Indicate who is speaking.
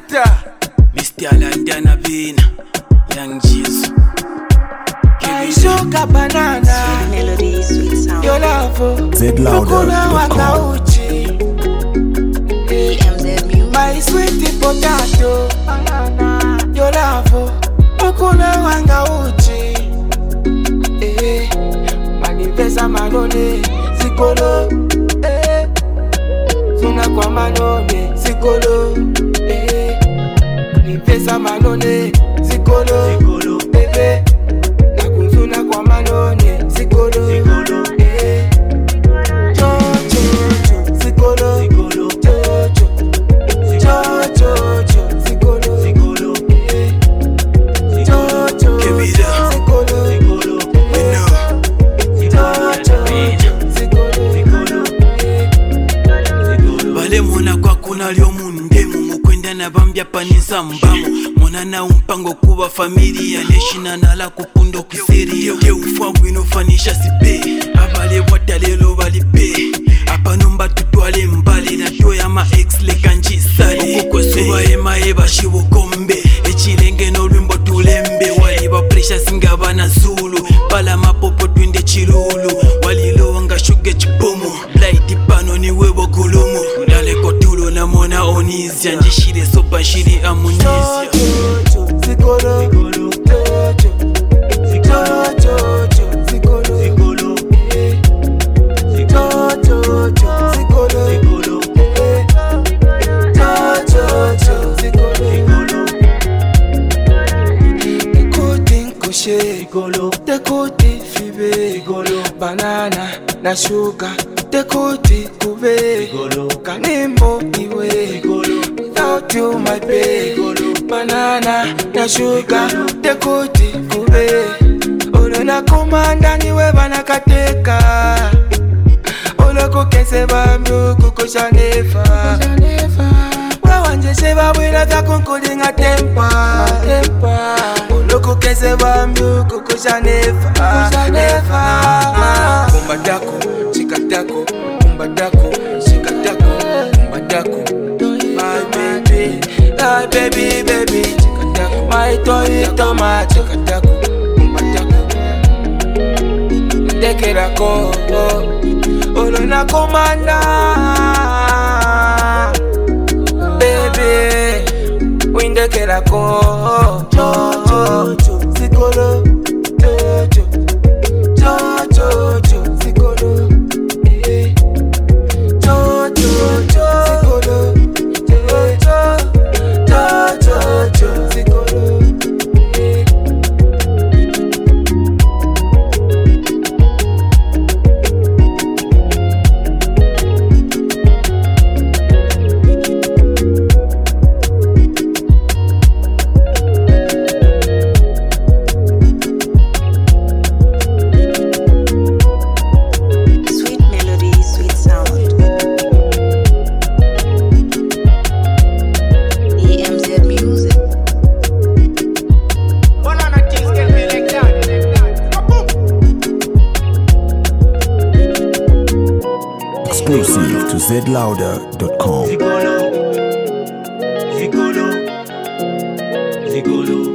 Speaker 1: Shanta
Speaker 2: Mr. Landana Bean Young Jesus
Speaker 1: Sugar banana
Speaker 3: Sweet melody, sweet sound.
Speaker 1: Your love
Speaker 4: ZLouder.com.
Speaker 3: EMZ Music.
Speaker 1: My sweet potato banana Your love Ukuna wanga uchi Manifesta manone Sikolo Suna kwa manone Sikolo Manifesta manone Sikolo Bebe Nakunzuna kwa manone Sikolo
Speaker 2: Mona kwa kuna lyo mundemu mukwenda na bambya panisa mbamu mona na umpango kuba familia neshina nala kupundo kiseria ye ufwa gwino fanisha sipe abale watalelo balipe apanomba tutwale mbali na toya ma ex le kanjisale ukwesuba emaye bashibukombe echilenge no lwimbo tulembe wali ba pressure singaba na zulu pala mapopo twinde chilulu walilonga shuge chipomo light pano ni webo kulumu dale kotulo na mona onizia njishire sopa shiri amunizia
Speaker 1: Sikolo Tekuti fibe banana na sugar Tekuti kube kanimbo iwe Without you my baby Banana na sugar Tekuti kube Olo na komanda niwe banakateka Olo kukese bambu kukusha nefa Wawanje seba wina za kunkulinga tempa Olo kukese bambu kukusha nefa Kumbadako, chikatako Kumbadako, chikatako Kumbadako My baby chikatako My toy toma chikatako Kumbadako Ndekerako Olo na komanda Baby Windekerako Sikolo Sikolo
Speaker 4: Exclusive to ZLouder.com.
Speaker 2: Zigolo